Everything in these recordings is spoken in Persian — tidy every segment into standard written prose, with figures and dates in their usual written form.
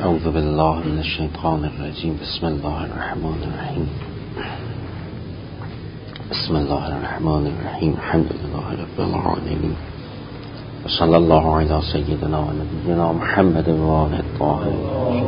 اعوذ بالله من الشیطان الرجیم. بسم الله الرحمن الرحیم. بسم الله الرحمن الرحیم. الحمد لله رب العالمین و صلی الله علی سیدنا و نبینا محمد و آله الطاهرین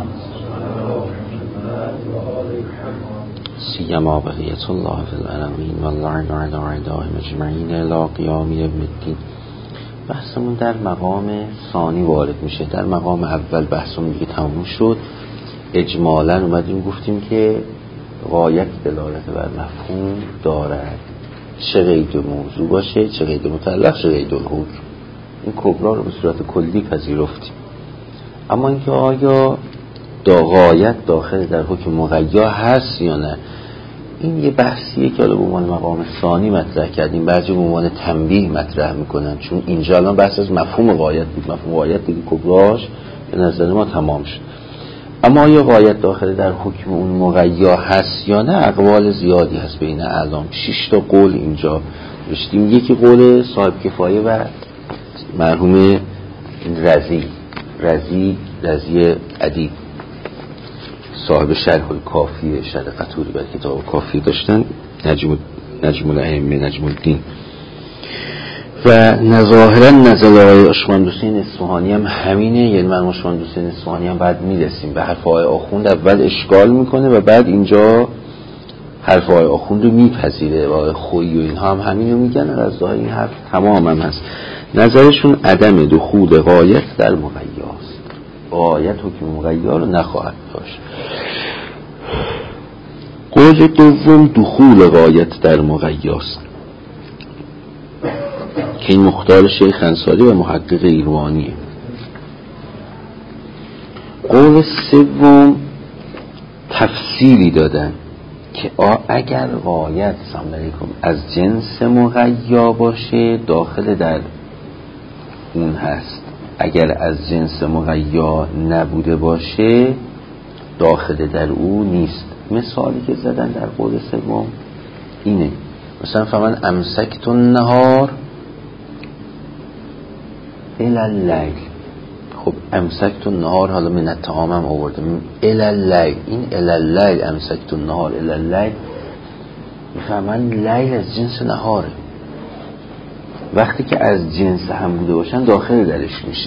سیما بقیت الله فی العالمین و اللعن علی اعدائهم اجمعین الی قیام یوم الدین. بحثمون در مقام ثانی وارد میشه. در مقام اول بحثمون دیگه تموم شد. اجمالاً اومدیم گفتیم که غایت دلالت بر مفهوم دارد، چه قید موضوع باشه، چه قید متعلق، چه قید الحکم. این کبرا رو به صورت کلی پذیرفتیم. اما اینکه آیا غایت داخل در حکم مقیا هست یا نه، این یه بحثیه که حالا به عنوان مقام ثانی مطرح کردیم. بعضی به عنوان تنبیه مطرح میکنن، چون اینجا الان بحث از مفهوم غایت بود. مفهوم غایت دیگه کبراش به نظر ما تمام شد. اما آیا غایت داخل در حکم اون مقیا هست یا نه، اقوال زیادی هست بین اعلام. 6 تا قول اینجا داشتیم. یکی قول صاحب کفایه و مرحوم رضی ادیب، صاحب شرح کافی شرح قطوری بر کتاب کافی داشتن، نجم الائمه، نجم الدین. و ظاهرا نزل آقای عثمان حسین اصفهانی هم همینه. یعنی من عثمان حسین اصفهانی هم بعد میرسیم به حرف آقای آخوند، اول اشکال میکنه و بعد اینجا حرف آقای آخوند رو میپذیره. و آقای خویی و اینها هم همین رو میگن. از ظاهر این حرف تمام هم هست. نظرشون عدم دخول غایت در مقیاست. غایت حکم مقیا رو نخواهد داشت. قول دوم دخول غایت در مقیاست که این مختار شیخ انصاری و محقق ایروانیه. قول سوم تفصیلی دادن که اگر غایت از جنس مقیا باشه داخل در اون هست، اگر از جنس مقیا نبوده باشه داخل در او نیست. مثالی که زدن در قول سوم اینه، مثلا فمن امسکت النهار الی اللیل. خب امسکت النهار حالا من الطعام هم آورده الی اللیل. این الی اللیل، امسکت النهار الی اللیل، میفهمن لیل از جنس نهاره. وقتی که از جنس هم بوده باشن داخل درش میشه.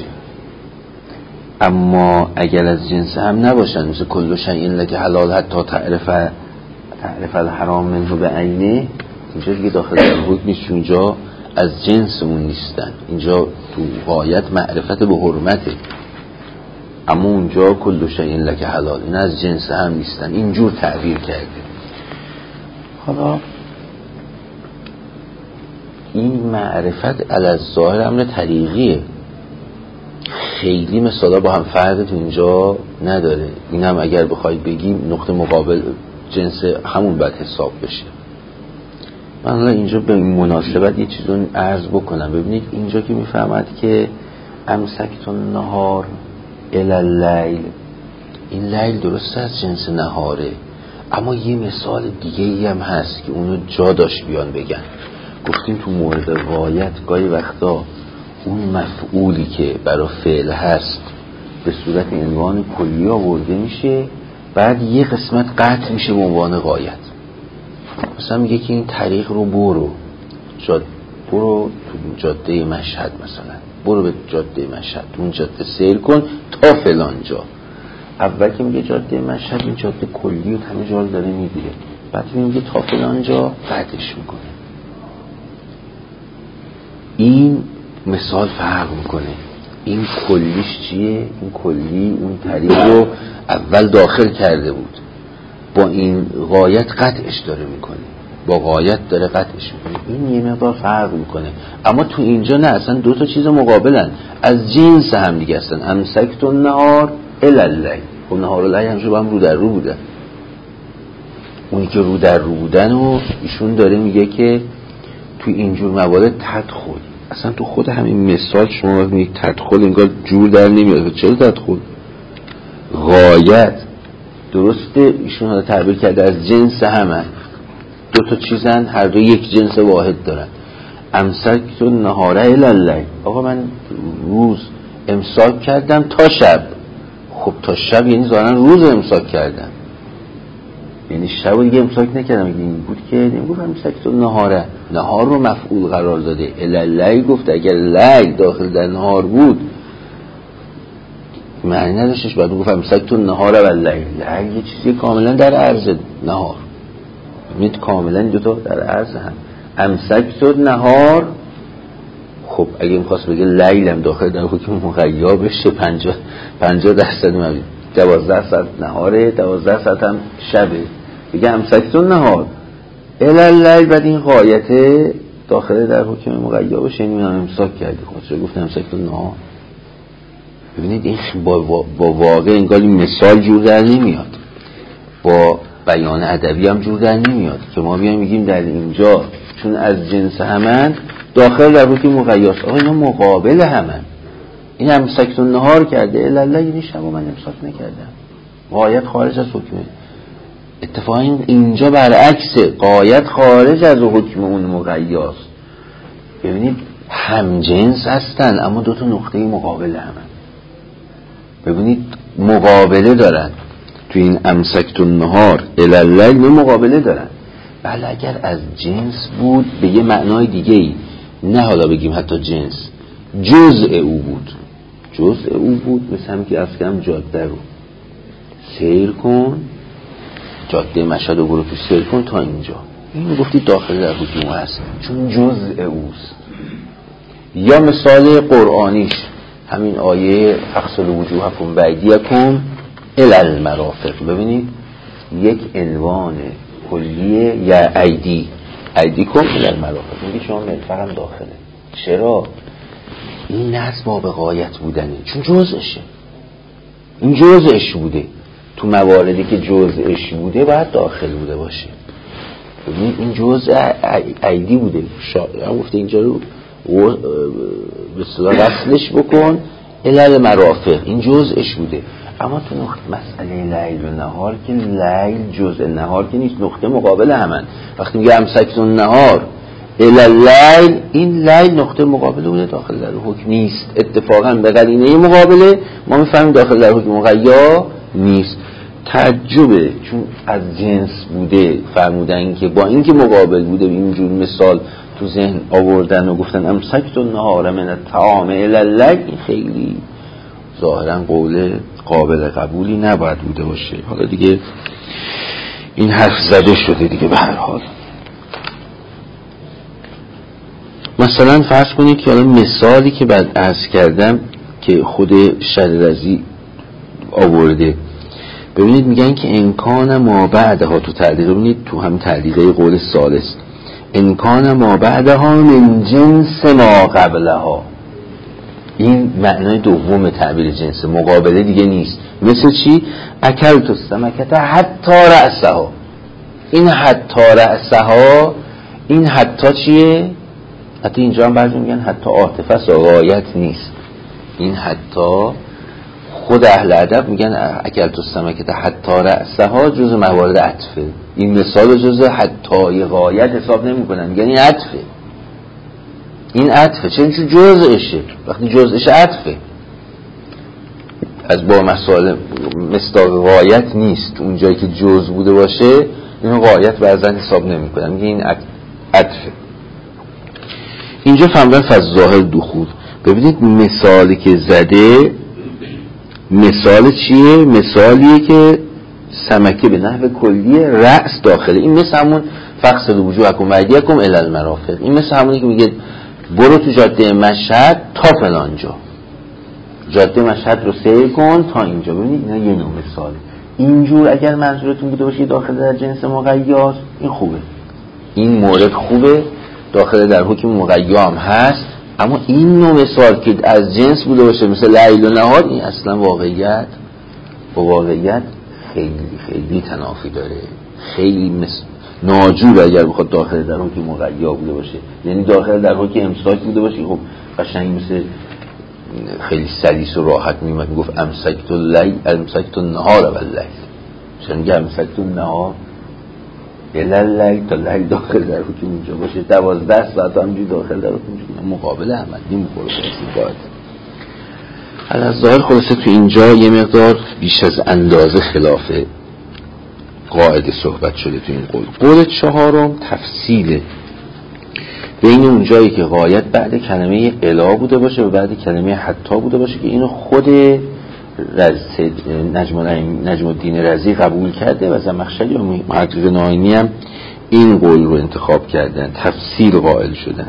اما اگر از جنس هم نباشن، مثل کل شیء لک حلال حتی تعرف الحرام منه بعینه، اینجا دیگه داخل در حکم نیست، اونجا از جنس اون نیستن. اینجا تو غایت معرفت به حرمته، اما اونجا کل شیء لک حلال، این از جنس هم نیستن. اینجور تعبیر کرده. حالا این معرفت علی الظاهر امر طریقیه، خیلی مثلا با هم فرق تو اینجا نداره. این هم اگر بخواید بگیم نقطه مقابل جنس همون باید حساب بشه. من حالا اینجا به این مناسبت یه چیز رو عرض بکنم. ببینید اینجا که میفهمد که امسکت النهار الی اللیل، این لیل درسته از جنس نهاره، اما یه مثال دیگه ای هم هست که اونو جا داشت بیان بگن. گفتیم تو مورد غایت گاهی وقتا اون مفعولی که برای فعل هست به صورت عنوان کلی آورده میشه، بعد یه قسمت قطع میشه به عنوان غایت. مثلا میگه که این طریق رو برو تو جاده مشهد، مثلا برو به جاده مشهد، اون جاده سیر کن تا فلان جا. اول که میگه جاده مشهد، این جاده کلی و همه جا رو داره میگیره، بعد میگه تا فلان جا قطعش میکنه. این مثال فرق میکنه. این کلیش چیه؟ این کلی اون طریق رو اول داخل کرده بود، با این غایت قطعش داره میکنه، با غایت داره قطعش میکنه. این یه مقدار فرق میکنه. اما تو اینجا نه، اصلا دو تا چیز مقابلن، از جنس هم دیگه هستن. امسکت النهار الی اللیل. خب نهار و لیل همشه با هم رو در رو بودن. اونی که رو در رو بودن و ایشون داره میگه که تو اینجور موارد تدخل، اصلا تو خود همین مثال شما میگید تدخل، انگار جور در نمیاد. چرا تدخل؟ غایت درسته ایشون ها تعبیر کرده از جنس همه، دو تا چیزن، هر دو یک جنس واحد دارن. امسکت النهار الی اللیل، آقا من روز امساک کردم تا شب. خب تا شب یعنی ظاهرا روز امساک کردم، یعنی شب دیگه امساک نکردم. این بود که نمیگفت امساک نهاره، نهار رو مفعول قرار داده. الالی گفت اگر لیل داخل در نهار بود معنی نداشتش، بعد گفت امساک نهاره و لیل. لیل یه چیزی کاملا در عرض نهار، میت کاملا دوتا در عرض هم. امساک نهار، خب اگه میخواست بگه لیل هم داخل در حکم مغیا بشه 50% مبید 12 ساعت نهاره، 12 ساعت هم شبه دیگه. امسکتون نهار الالیل، بعد این غایته داخل در حکم مغیا بشه، این هم امساک کردی. خب چرا گفتم امسکتون نهار؟ ببینید این با واقع انگار این مثال جور در نمیاد، با بیان ادبی هم جور در نمیاد که ما بیایم میگیم در اینجا چون از جنس همن داخل در حکم مغیاست. آقا اینا مقابل همن. این امسکتون نهار کرده الالیل، یعنی شب من امساک نکردم، غایت خارج از حکمه. اتفاقا اینجا برعکسه، غایت خارج از حکم اون مغیاست. ببینید هم جنس هستن اما دو تا نقطه مقابل همن. ببینید مقابله دارن تو این امسکتون نهار الالیل، مقابله دارن. بله اگر از جنس بود به یه معنای دیگه ای، نه حالا بگیم حتی جنس، جزء او بود، جزء او بود. مثل هم که افکرم جاده رو سیر کن، جاده مشهد رو برو تو سیر کن تا اینجا، این گفتی داخل در حکم هست چون جزء اوست. یا مثال قرآنیش همین آیه اغسلوا وجوهکم و ایدیکم الی المرافق. ببینید یک عنوان کلیه، یا ایدیکم الی المرافق، میگه شما مرفق هم داخله. چرا؟ این نصب با غایت بودنه، چون جزءشه، این جزءش بوده. تو مواردی که جزءش بوده باید داخل بوده باشه. ببینید این جزء ایدی بوده، هم گفته اینجا رو به اصطلاح وصلش بکن الی المرافق، این جزءش بوده. اما تو مسئله لیل و نهار که لیل جزء نهار که نیست، نقطه مقابل همن. وقتی میگه امسکتون نهار الی اللیل، این لیل نقطه مقابل بوده، داخل در حکم نیست. اتفاقا به قرینه مقابله ما میفهمیم داخل در حکم مغیا نیست. تعجبه چون از جنس بوده فرمودن که با اینکه مقابل بوده اینجور مثال تو ذهن آوردن و گفتن امسکتون نهار من الطعام الی اللیل، این خیلی ظاهرا قول قابل قبولی نباید بوده باشه. حالا دیگه این حرف زده شده دیگه. به هر حال مثلا فرض کنید که حالا مثالی که بعد عرض کردم که خود شریرازی آورده، ببینید میگن که امکان ما بعدها، تو تعلیق ببینید تو هم تعلیقه قول ثالث، امکان ما بعدها من جنس ما قبلها، این معنای دوم تعبیر جنس، مقابله دیگه نیست. مثل چی؟ اکلت السمکه حتی رأسها، این حتی رأسها، این حتی چیه؟ حتی اینجا هم بعضی میگن حتی عاطفه غایت نیست. این حتی خود اهل ادب میگن اکلت السمکه حتی رأسها جز موارد عطفه. این مثال جز حتی غایت حساب نمیکنن، میگن این عطفه، این عطفه. چون جزءشه، وقتی جزءشه عطفه، از با مسائل مصداق غایت نیست. اون جایی که جزء بوده باشه اینو غایت بعضن حساب نمیکنن، میگن این عطفه. اینجا فهمدن فالظاهر دخول. ببینید مثالی که زده مثال چیه؟ مثالیه که سمکه به نحو کلیه رأس داخله. این مثل همون فاغسلوا وجوهکم و ایدیکم الی المرافق، این مثل همونی که میگه برو تو جاده مشهد تا فلانجا، جاده مشهد رو سیر کن تا اینجا. ببینید اینا یه نوع مثاله. اینجور اگر منظورتون بوده باشه داخل در جنس مغیاست، این خوبه، این مورد خوبه، داخل در حکم مغیا هم هست. اما این نوع مثال که از جنس بوده باشه مثل لیل و نهار، این اصلا واقعیت با واقعیت خیلی خیلی تنافی داره، خیلی ناجور اگر بخواد داخل در حکم مغیا بوده باشه. یعنی داخل در حکم امساک بوده باشه، خب قشنگ مثل خیلی سلیس و راحت میگفت امسکت اللیل امسکت النهار و اللیل، چون میگه امسکت النهار الالیل تا لیل داخل در حکم اونجا باشه، 12 ساعت همجوری داخل در حکم اونجا مقابل هم این مقابل باید. از ظاهر خلاصه تو اینجا یه مقدار بیش از اندازه خلاف قاعده صحبت شده تو این قول. قول چهارم تفصیله بین اون جایی که غایت بعد کلمه الا بوده باشه و بعد کلمه حتی بوده باشه که اینو خود نجم الدین رضی قبول کرده و زمخشری و محقق ناینی هم این قول رو انتخاب کردن، تفصیل قائل شدن.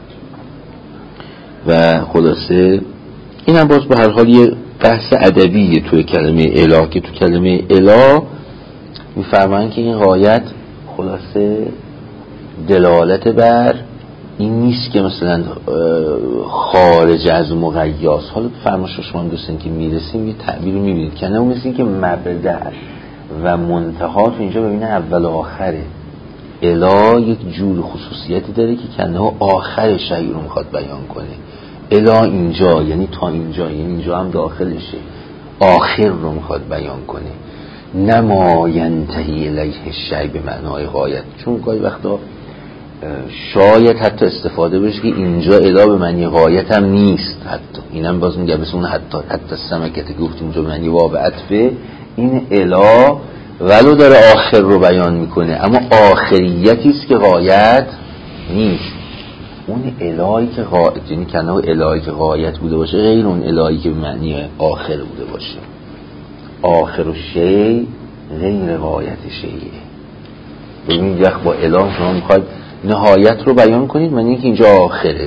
و خلاصه این هم باز به هر حال یه بحث ادبیه توی کلمه الا، که تو کلمه الا میفرمایند که این غایت خلاصه دلالت بر این نیست که مثلا خارج از مقیاس. حالا فرمایش شما هم دوستان که میرسیم یه تعبیر رو میبینید که نه مثل این که مبدأ و منتها تو اینجا ببینه اول و آخره. الا یک جور خصوصیتی داره که کنه آخر شیء رو میخواد بیان کنه. الا اینجا یعنی تا اینجا، یعنی اینجا هم داخلشه، آخر رو میخواد بیان کنه، نما ینتهی الیه الشیء به معنای غایت. چون گاهی وقتا شاید حتی استفاده بشه که اینجا الا به معنی غایت هم نیست، حتی اینم باز میگه مثل اون حتی سمکت که گفتیم اونجا به معنی واو عطفه، این الا ولو داره آخر رو بیان میکنه اما آخریتی است که غایت نیست. اون الهی که غایت، یعنی کنه الهی که غایت بوده باشه غیر اون الهی که به معنی آخر بوده باشه. آخر و شی غیر غایت شیه. ببینید وقت با اله شما میخواید نهایت رو بیان کنید، معنی اینکه اینجا آخره.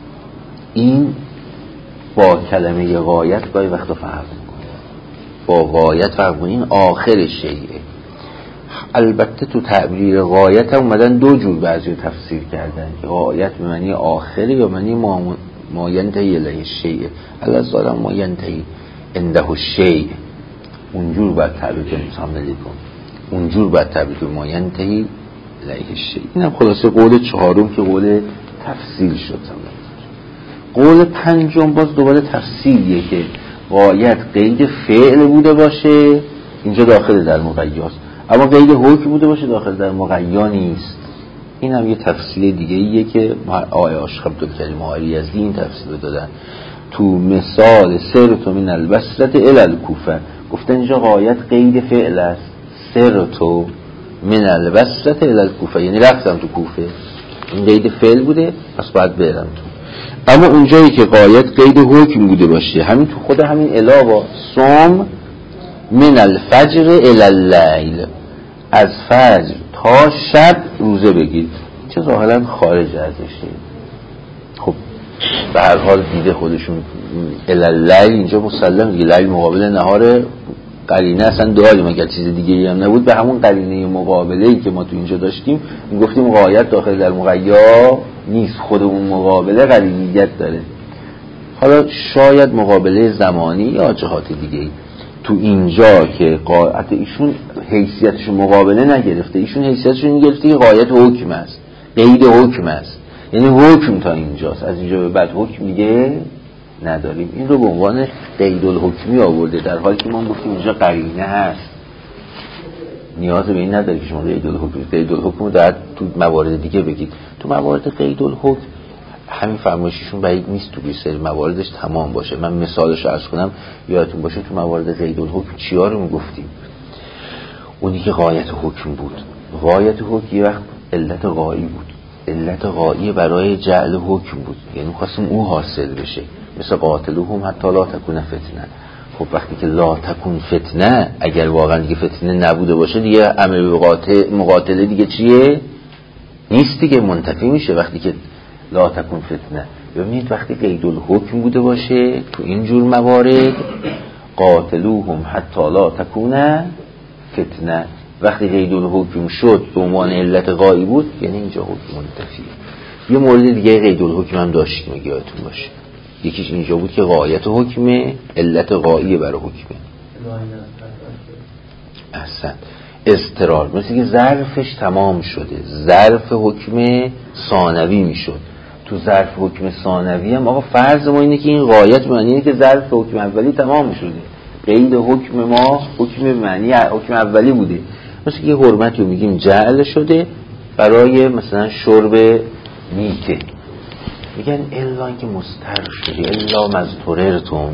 این با کلمه غایت گاهی وقتا فرق میکنه، با غایت فرق میکنه. این آخر شیه. البته تو تعبیر غایت هم اومدن دو جور بعضی رو تفسیر کردن که غایت به معنی آخره یا معنی ما ینتهی الیه الشیء. الازال ما ینتهی عنده الشیء، اونجور باید تعبیر کنیم، اونجور باید تعبیر کنیم ما ینتهی الیه الشیء. این هم خلاصه قول چهارم که قول تفصیل شد. قول پنجم باز دوباره تفصیلیه که غایت قید فعل بوده باشه، اینجا داخل در مقیاس، اما قید حکم بوده باشه داخل در مقیا نیست. این هم یه تفصیل دیگه ایه که آقای عاشق عبدالکریم آقای یزدی این تفصیل دادن تو مثال سرتو من البصره الی الکوفه. گفتن اینجا غایت قید فعل است، سرتو من البصره الی الکوفه، یعنی رفتم تو کوفه، این قید فعل بوده پس باید برم تو. اما اونجایی که غایت قید حکم بوده باشه، همین تو خود همین الا با صوم من الفجر الی اللیل، از فجر تا شب روزه بگید، چه ظاهرا خارج ازشه. خب به هر حال دیده خودشون الی اللیل اینجا مسلم دیگه، لیل مقابل نهار، قرینه اصلا داریم، اگر چیز دیگه هم نبود به همون قرینه مقابله‌ای که ما تو اینجا داشتیم میگفتیم غایت داخل در مقیا نیست، خود اون مقابله قرینیت داره. حالا شاید مقابله زمانی یا جهات دیگه تو اینجا که قاعدت ایشون حیثیتش مقابله نگرفته، ایشون حیثیتش میگرفته که غایت حکم است، قید حکم است، یعنی حکم تا اینجاست، از اینجا به بعد حکم دیگه نداریم. این رو به عنوان قید الحکمی آورده، در حالی که ما گفتیم اینجا قرینه هست، نیاز به این نداره که شما قید الحکم رو در تو موارد دیگه بگید. تو موارد قید الحکم همین فرمایششون بعید نیست تو سری مواردش تمام باشه. من مثالش رو عرض کنم یادتون باشه. تو موارد قید الحکم چیا رو میگفتیم؟ اونی که غایت حکم بود. غایت حکم یه وقت علت غایی بود، علت غایی برای جعل حکم بود، یعنی خواستیم او حاصل بشه، مثل قاتلوهم حتی لا تکون فتنه. خب وقتی که لا تکون فتنه، اگر واقعا دیگه فتنه نبوده باشه دیگه امر به مقاتله دیگه چیه؟ نیست دیگه، منتفی میشه. وقتی که لا تکون فتنه، ببینید وقتی قید الحکم بوده باشه تو این جور موارد قاتلوهم حتی لا تکون فتنه، وقتی قید الحکم شد به عنوان علت غایی بود یعنی اینجا حکم منتفیه. یه مورد دیگه قید الحکم هم داشتیم اگه یادتون باشه، یکیش اینجا بود که غایت حکمه، علت غایی برای حکمه. احسن، اضطرار، مثل که ظرفش تمام شده، ظرف حکم ثانوی میشد. تو ظرف حکم ثانوی هم آقا فرض ما اینه که این غایت معنی اینه که ظرف حکم اولی تمام شده، قید حکم ما حکم معنی حکم اولی بوده. مثل که حرمتی رو میگیم جعل شده برای مثلا شرب میته، میگن الا اینکه مستر شدی، الا مضطررتم،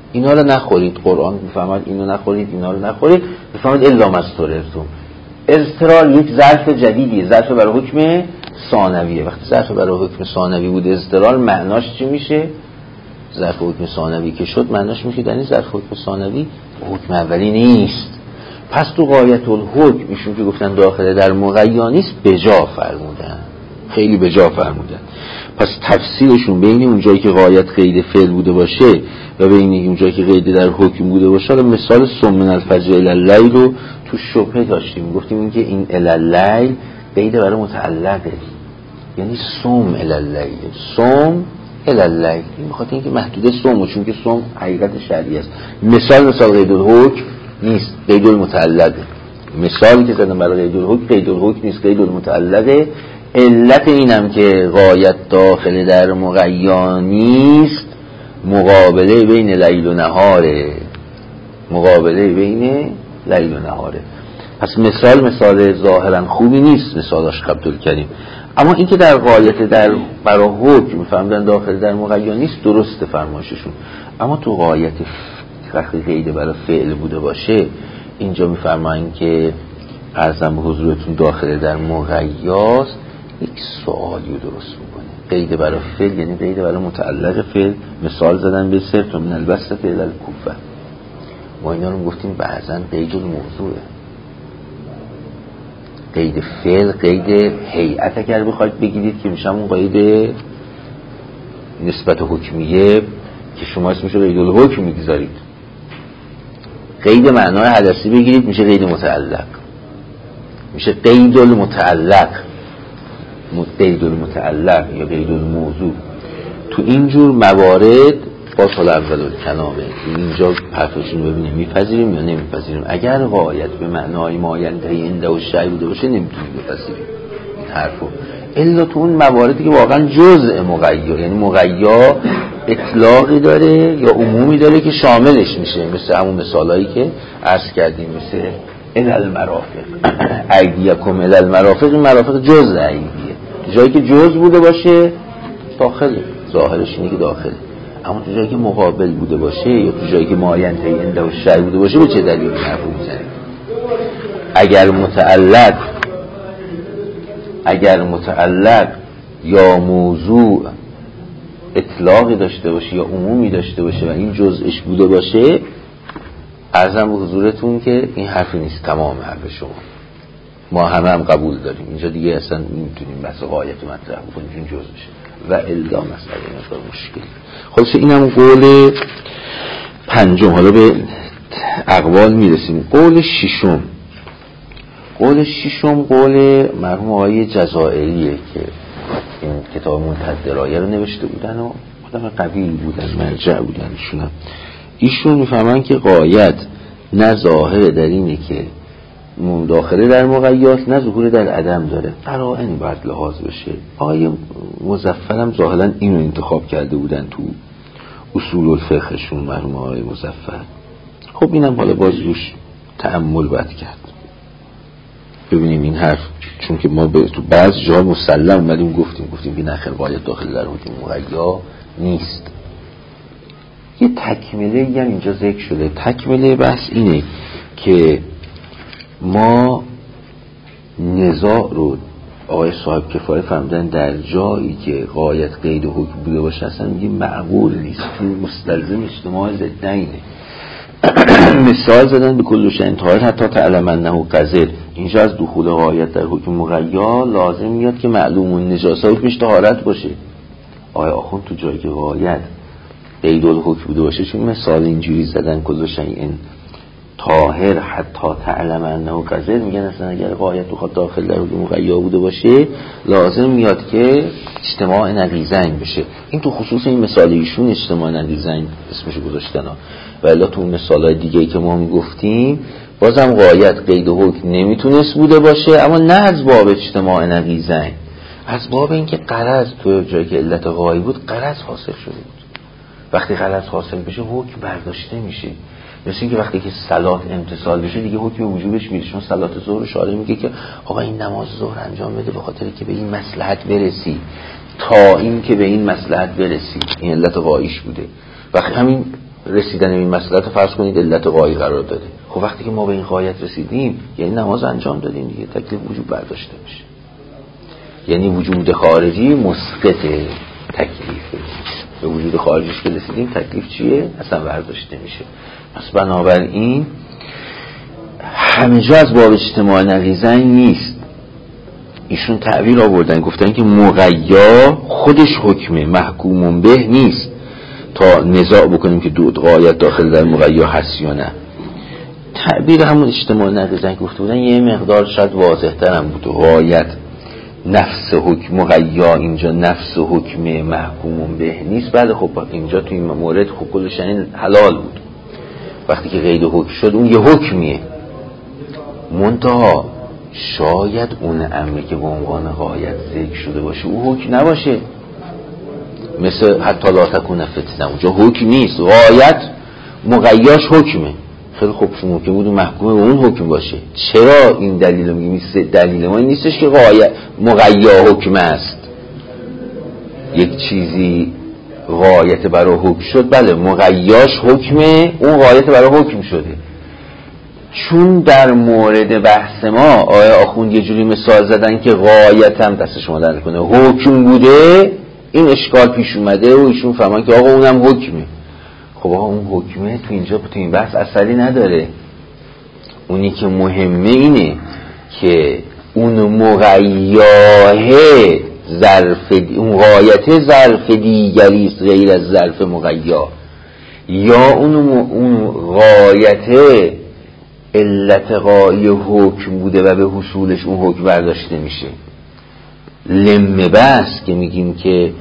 اینا رو نخورید، قرآن میفهمد اینو نخورید، اینا رو نخورید، میفهمد الا ما اضطررتم. اضطرار یک ظرف جدیدیه، ظرف برای حکم ثانویه. وقتی ظرف برای حکم ثانوی بود اضطرار، معناش چی میشه؟ ظرف حکم ثانوی که شد معناش میشه در این ظرف حکم ثانوی حکم اولی نیست. پس تو غایت الحکم ایشون که گفتن داخله در مغیا نیست، بجا فرمودن، خیلی بجا فرمودن. پس تفسیرشون بین اون جایی که غایت قید فعل بوده باشه و بین اون جایی که قید در حکم بوده باشه، مثال ثم من الفجر الی اللیل رو تو شبهه داشتیم، گفتیم اینکه این الی اللیل قید برای متعلقه، یعنی صوم الی اللیل، صوم الی اللیل، این بخاطر اینکه محدوده صوم، چون که صوم حقیقت شرعی است. مثال قید الحکم نیست، قید المتعلقه. مثالی که زدم برای قید الحکم، قید الحکم نیست، قید المتعلقه. علت اینم که غایت داخل در مغیا نیست، مقابله بین لیل و نهاره، مقابله بین لیل و نهاره. پس مثال ظاهرا خوبی نیست، مثالش عبدالکریم. اما این که در غایت در برای حکم میفهمدن داخل در مغیا نیست، درسته فرمایششون. اما تو غایت وقتی قید برای فعل بوده باشه، اینجا میفرمایند که عرضم به حضورتون داخل در مغیاست، یک سوالی رو درست میکنه. قید برای فعل یعنی قید برای متعلق فعل. مثال زدن به صرف من البسطه الی الکوفه. ما اینا رو گفتیم بعضن قید الموضوعه. قید فعل، قید هیئت اگر بخواید بگیرید که میشه اون قید نسبت حکمیه که شما اسمش رو قید الحکم میگذارید. قید معنای حدثی بگیرید میشه قید متعلق، میشه قید المتعلق، قید المتعلق یا قید الموضوع. تو اینجور موارد باز حالا اول الکلامه، اینجا حرفشون رو ببینیم میپذیریم یا نمیپذیریم. اگر غایت به معنای ما ینتهی عنده الشیء بوده باشه نمیتونیم بپذیریم این حرفو، الا تو اون مواردی که واقعا جزء مغیا، یعنی مغیا اطلاقی داره یا عمومی داره که شاملش میشه، مثل همون مثالایی که عرض کردیم، مثل الی المرافق، ایدیکم الی المرافق. این مرافق جزء ایدیه، جایی که جزء بوده باشه داخله، ظاهرش اینه که داخله. اما تو جایی که مقابل بوده باشه یا تو جایی که ما ینتهی عنده الشیء بوده باشه، به چه دلیلی حرفو میزنیم؟ اگر متعلق یا موضوع اطلاقی داشته باشه یا عمومی داشته باشه و این جزءش بوده باشه، عرضم به حضورتون که این حرفی نیست، تمام حرف شما ما همه هم قبول داریم. اینجا دیگه اصلا نمیتونیم بس غایت مطرح بکنیم، این جزءشه و الا مسئله مقدار مشکل. خلاصه اینم قول پنجم. حالا به اقوال میرسیم. قول ششم قول مرحوم آقای جزائریه که این کتاب منتدرایه رو نوشته بودن و آدم قوی بودن، مرجع بودن. ایشون میفهمن که غایت نه ظاهر در اینه که داخله در مغیاس، نه ظهور در عدم داره، قرائن باید لحاظ بشه. آقای مظفرم ظاهرا اینو انتخاب کرده بودن تو اصول الفقهشون، مرحوم آقای مظفر. خب اینم حالا باز روش تأمل باید کرد، ببینیم این حرف، چون که ما تو بعض جا مسلم اومدیم گفتیم که نخیر غایت داخل در حکم مغیا نیست. یه تکمله هم اینجا ذکر شده. تکمله بحث اینه که ما نزاع رو آقای صاحب کفایه فهمیدن در جایی که غایت قید و حکم بوده باشه اصلا میگه معقول نیست، چون مستلزم اجتماع ضدینه. مثال زدن به کل شیء طاهر حتی تعلم انه قذر. اینجا از دخول غایت در حکم مغیا لازم میاد که معلوم النجاسه حکمش طهارت باشه. آقای آخوند تو جایی که غایت قید الحکم بوده باشه، چون مثال اینجوری زدن کل شیء طاهر حتی تعلم انه قذر، میگن اصلا اگر غایت بخواد داخل در حکم مغیا بوده باشه لازم میاد که اجتماع نقیضین بشه. این تو خصوص این مثال ایشون اجتماع نقیضین اسمشو گذاشتن ها. ولی تو مثالای دیگه‌ای که ما میگفتیم بازم غایت قید و حکم نمیتونست بوده باشه، اما نه از باب اجتماع نقیضین، از باب اینکه غرض تو جایی که علت غایی بود غرض حاصل شده بود. وقتی غرض حاصل بشه حکم برداشته میشه. مثل اینکه وقتی که صلات امتصال بشه دیگه حکم وجوبش میره. چون صلات ظهر شارع میگه که آقا این نماز ظهر انجام بده به خاطر که به این مصلحت برسی، تا این که به این مصلحت برسی، این علت غایش بوده. وقتی همین رسیدن به این مسئله فرض کنید علت غایی قرار داده. خب وقتی که ما به این غایت رسیدیم یعنی نماز انجام دادیم دیگه، تکلیف وجوب برداشته میشه. یعنی وجود خارجی مسقط تکلیفه. به وجود خارجیش که رسیدیم تکلیف چیه؟ اصلا برداشته میشه. پس بنابراین همه جا از باب اجتماع نقیضین نیست. ایشون تعبیر آوردن گفتن که مغیا خودش حکمه، محکوم به نیست تا نزاع بکنیم که دو غایت داخل در مغیا هست یا نه. تعبیر همون اجتماع نقیضین گفته بودن یه مقدار شاید واضح تر هم بود. غایت نفس حکم، مغیا اینجا نفس حکم محکوم به نیست. بله خب اینجا توی این مورد خب کلش این حلال بود. وقتی که قید حکم شد اون یه حکمیه، منتها شاید اون امری که به عنوان غایت ذکر شده باشه او حکم نباشه. مثل حتی لا تکون فتنه، اونجا حکم نیست، غایت مغیاش حکمه. خیلی خوب ممکن بود محکوم به اون حکم باشه. چرا این دلیل رو میگیم؟ دلیل ما این نیستش که غایت مغیا حکم است. یک چیزی غایت برای حکم شد، بله مغیاش حکمه، اون غایت برای حکم شده. چون در مورد بحث ما آقای آخوند یه جوری مثال زدن که غایت هم دست شما در نکنه حکم بوده، این اشکال پیش اومده و ایشون فهمن که آقا اونم حکمه. خب آقا اون حکمه تو اینجا تو این بحث اثری نداره. اونی که مهمه اینه که اون مغیاه ظرف اون غایت ظرف دیگری است غیر از ظرف مغیا، یا اون غایت علت غایی حکم بوده و به حصولش اون حکم برداشته میشه. لم بحث که میگیم که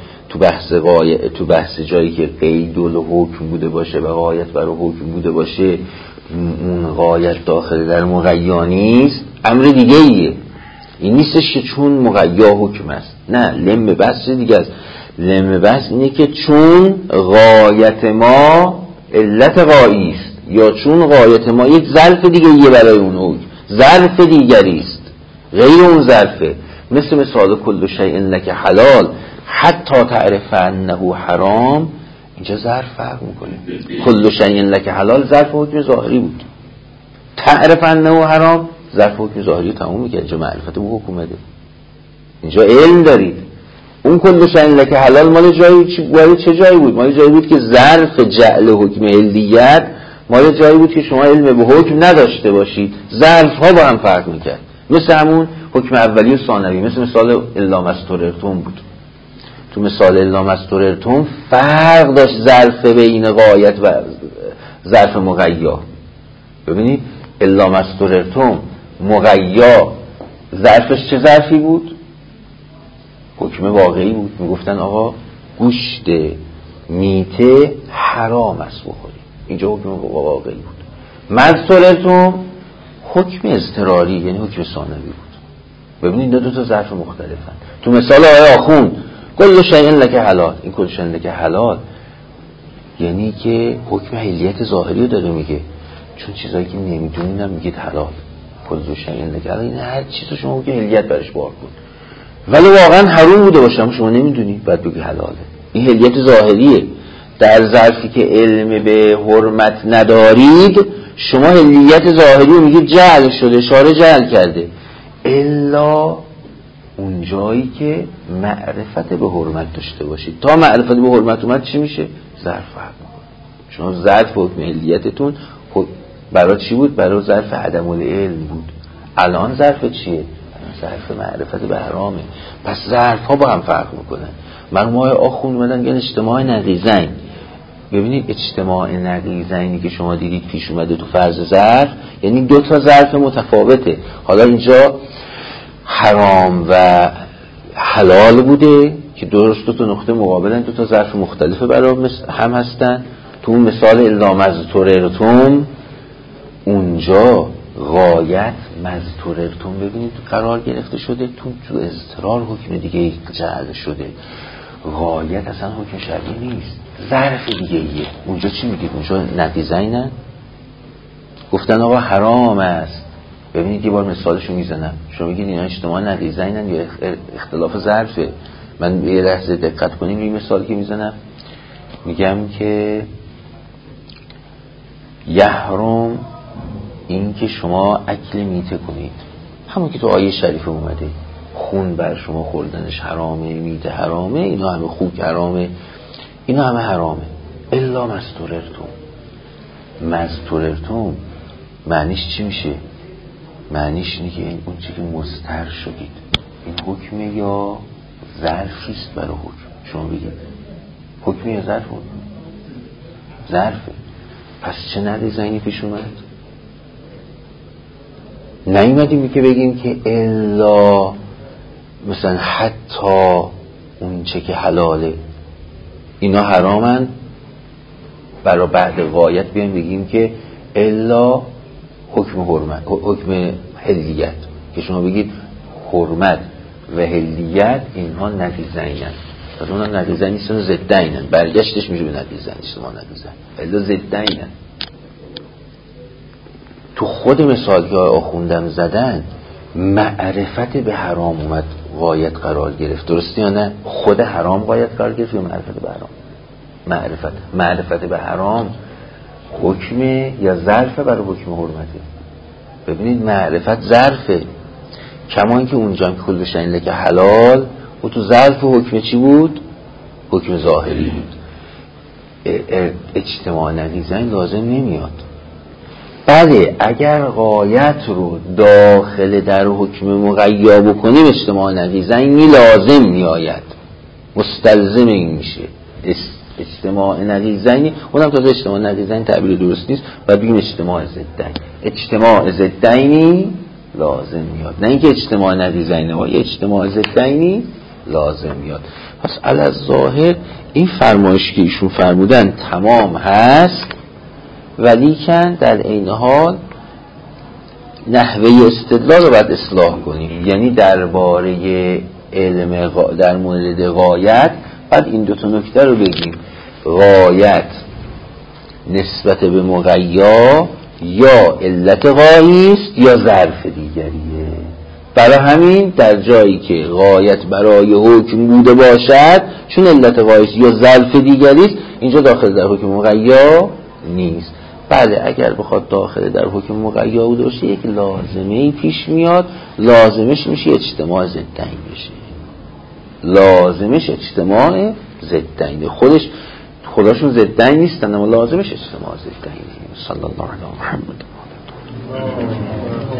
تو بحث جایی که قید الحکم بوده باشه و غایت برای حکم بوده باشه اون غایت داخل در مغیا نیست، امر دیگه ایه. این نیستش که چون مغیا حکم است، نه، لم بحث دیگه است. لم بحث اینه که چون غایت ما علت غایی است یا چون غایت ما یک ظرف دیگه ایه برای اون حکم، ظرف دیگری است غیر اون ظرفه. مثال کل شیء لک حلال حتی تعرف انه حرام، اینجا ظرف فرق میکنه. کل شیء لک حلال ظرف حکم ظاهری بود، تعرف انه حرام ظرف حکم ظاهری تموم میکنه. اینجا معرفت به حکم اومده، اینجا علم دارید. اون کل شیء لک حلال مال چه جایی بود؟ مال جایی بود که ظرف جعل حکم علیت مال جایی بود که شما علم به حکم نداشته باشید. ظرف ها با هم فرق میکرد، مثل همون حکم اولی و ثانوی. مثال الا مستررتم بود. تو مثال الا مستررتم فرق داشت ظرف بین غایت و ظرف مغیا. ببینید الا مستررتم مغیا ظرفش چه ظرفی بود؟ حکم واقعی بود. میگفتن آقا گوشت میته حرام است بخوری، اینجا حکم واقعی بود. مستررتم حکم اضطراری، یعنی حکم ثانوی بود. ببینید دو تا ظرف مختلفن. تو مثال آقای آخوند کل شیء لک حلال، این کل شیء لک حلال یعنی که حکم حلیت ظاهری رو داره میگه، چون چیزایی که نمیدونین میگید حلال. کل شیء لک حلال این هر چیزو شما حکم حلیت برش بار کن، ولی واقعا حرام بوده باشه شما نمیدونی بعد بگی حلاله. این حلیت ظاهریه. در ظرفی که علم به حرمت ندارید شما حلیت ظاهری رو میگید جعل شده، اشاره جعل کرده، الا اون جایی که معرفت به حرمت داشته باشید. تا معرفت به حرمت اومد چی میشه؟ ظرف فرق میکنه. شما ظرف حکم علیتتون برای چی بود؟ برای ظرف عدم العلم بود. الان ظرف چیه؟ ظرف معرفت به حرامه. پس ظرف ها با هم فرق میکنن. مرموهای آخوند اومدن گن اجتماع نقیضین. ببینید اجتماع نقیضینی که شما دیدید پیش اومده تو فرض ظرف، یعنی دو تا ظرف متفاوته. حالا اینجا حرام و حلال بوده که درست دو تا نقطه مقابلن، دو تا ظرف مختلفه برای هم هستن. تو اون مثال الا مضطررتم اونجا غایت مضطررتم ببینید قرار گرفته شده، تو اضطرار حکم دیگه جعل شده. غایت اصلا حکم شرعی نیست، ظرف دیگه ایه. اونجا چی میگید؟ اونجا نقیضینن. گفتن آقا حرام است. ببینید یه بار مثالشو میزنم، شما میگید اینا اجتماع نقیضینن یا اختلاف ظرفه. من یه لحظه دقت کنیم این مثالی که میزنم، میگم که یحرم این که شما اکل میته کنید، همون که تو آیه شریف اومده، خون بر شما خوردنش حرامه، میته حرامه، اینا همه خوک حرامه، اینا همه حرامه. الا مستوررتم معنیش چی میشه؟ معنیش اینه که اون چی که مستر شدید، این حکمه یا ظرفیست برای حکم. شما بگید حکمه یا ظرف؟ ظرفه. پس چه نریزنی پیش اومد؟ نیومدیم که بگیم که الا مثلا حتی اون چه که حلاله اینا حرامن، برای بعد غایت بیایم بگیم که الا حکم حرمت، حکم حلیت، که شما بگید حرمت و حلیت اینها نقیضینن. پس اونها نقیضین نیستن، ضدینن. برگشتش میشه به نقیضین، اجتماع نقیضین، الا ضدینن. تو خود مثال که آخوندم زدن معرفت به حرام اومد غایت قرار گرفت، درسته یا نه؟ خود حرام غایت قرار گرفت یا معرفت به حرام؟ معرفت به حرام حکمه یا ظرفه برای حکم حرمته؟ ببینید معرفت ظرفه، کمان که اونجا هم که کل بشن لکه حلال و تو ظرف حکم چی بود؟ حکم ظاهری بود. اجتماع نقیضین لازم نمیاد. بله اگر غایت رو داخل در حکم مقیا بکنیم اجتماع نقیضین لازم میآید، مستلزم این میشه. اجتماع نقیضین، اونم تازه اجتماع نقیضین تعبیر درست نیست، باید بگیم اجتماع ضدین. اجتماع ضدینی لازم میاد، نه اینکه اجتماع نقیضین، و اجتماع ضدینی لازم میاد. پس علی الظاهر این فرمایش که ایشون فرمودن تمام هست، ولیکن در این حال نحوه استدلال رو باید اصلاح کنیم. یعنی درباره علم در مورد غایت بعد این دو تا نکته رو بگیم: غایت نسبت به مقیا یا علت غایی است یا ظرف دیگریه. برای همین در جایی که غایت برای حکم بوده باشد، چون علت غایی است یا ظرف دیگری است، اینجا داخل در حکم مقیا نیست. بله اگر بخواد داخل در حکم مقیا بوده باشه یک لازمه پیش میاد، لازمش میشه اجتماع ضدین بشه. لازمش اجتماع ضدین، خودشون ضدین نیستن اما لازمش اجتماع ضدین. صلی الله علیه محمد.